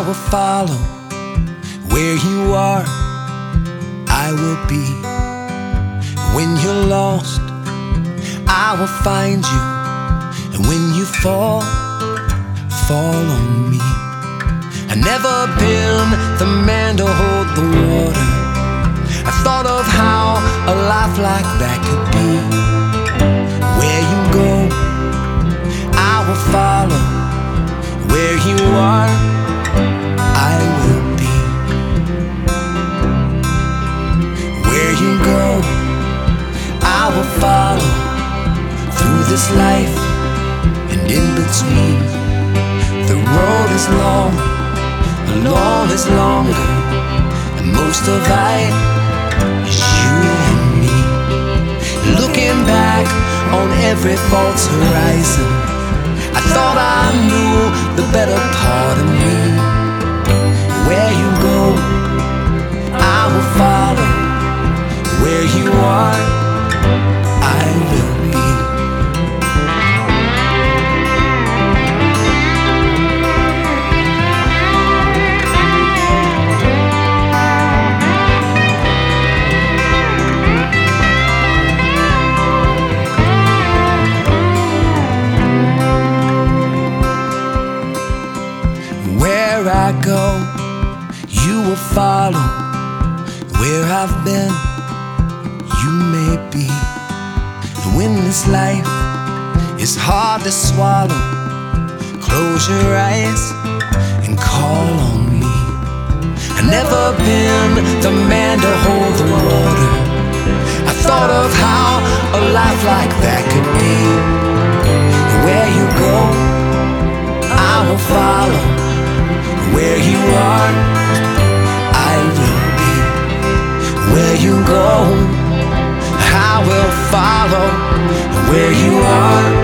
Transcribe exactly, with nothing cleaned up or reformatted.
will follow where you are. I will be. When you're lost, I will find you. And when you fall, fall on me. I've never been the man to hold the water. I thought of how a life like that could be. Where you go, I will follow. Where you are, I will be. Where you go, I will follow. Through this life and in between, the road is long, alone is longer, and most of it is you and me. Looking back on every false horizon, I thought I knew the better part of me. Where you go, I will follow. Where you are, I will be. Where I go, you will follow. Where I've been, you may be. And when this life is hard to swallow, close your eyes and call on me. I've never been the man to hold the water. I thought of how a life like that could be. Where you go, I will follow. Where you are, I will be. Where you go, I will follow. Where you are,